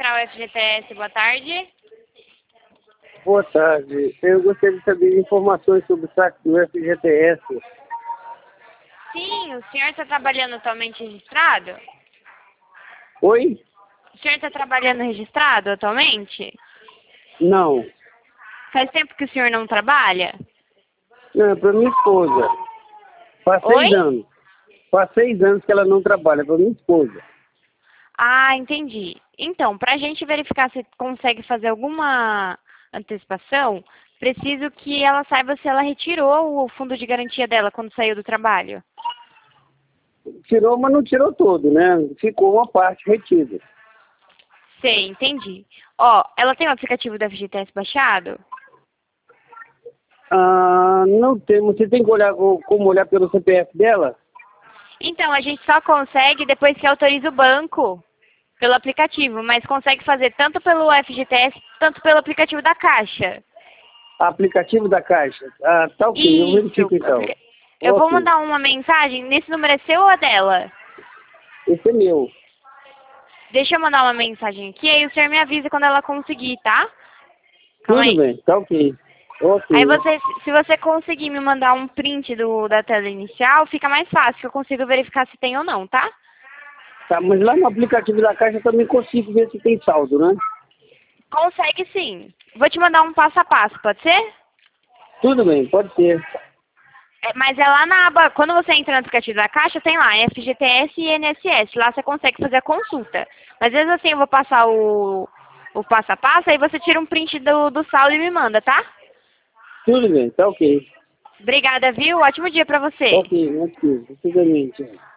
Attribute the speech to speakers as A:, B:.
A: Central FGTS, boa tarde.
B: Boa tarde. Eu gostaria de saber informações sobre o saque do FGTS.
A: Sim, o senhor está trabalhando atualmente registrado?
B: Oi?
A: O senhor está trabalhando registrado atualmente?
B: Não.
A: Faz tempo que o senhor não trabalha?
B: Não, é para minha esposa. Faz
A: Oi?
B: 6 anos. Faz 6 anos que ela não trabalha, é para minha esposa.
A: Ah, entendi. Então, para a gente verificar se consegue fazer alguma antecipação, preciso que ela saiba se ela retirou o fundo de garantia dela quando saiu do trabalho.
B: Tirou, mas não tirou todo, né? Ficou uma parte retida.
A: Sei, entendi. Ó, ela tem o aplicativo da FGTS baixado?
B: Não temos. Você tem que olhar como olhar pelo CPF dela?
A: Então, a gente só consegue depois que autoriza o banco pelo aplicativo, mas consegue fazer tanto pelo FGTS, tanto pelo aplicativo da Caixa.
B: Aplicativo da Caixa. Tá ok, eu verifico então.
A: Eu vou
B: Ok.
A: mandar uma mensagem, nesse número é seu ou é dela?
B: Esse é meu.
A: Deixa eu mandar uma mensagem aqui, aí o senhor me avisa quando ela conseguir, tá? Calma
B: Tudo
A: aí.
B: bem, tá ok. Ok.
A: Aí você, se você conseguir me mandar um print da tela inicial, fica mais fácil, que eu consigo verificar se tem ou não, tá?
B: Tá, mas lá no aplicativo da Caixa eu também consigo ver se tem saldo, né?
A: Consegue sim. Vou te mandar um passo a passo, pode ser?
B: Tudo bem, pode ser.
A: Mas é lá na aba, quando você entra no aplicativo da Caixa, tem lá FGTS e INSS. Lá você consegue fazer a consulta. Mas às vezes assim, eu vou passar o passo a passo, aí você tira um print do saldo e me manda, tá?
B: Tudo bem, tá ok.
A: Obrigada, viu? Ótimo dia pra você.
B: Ok, ok. Tudo bem, tchau.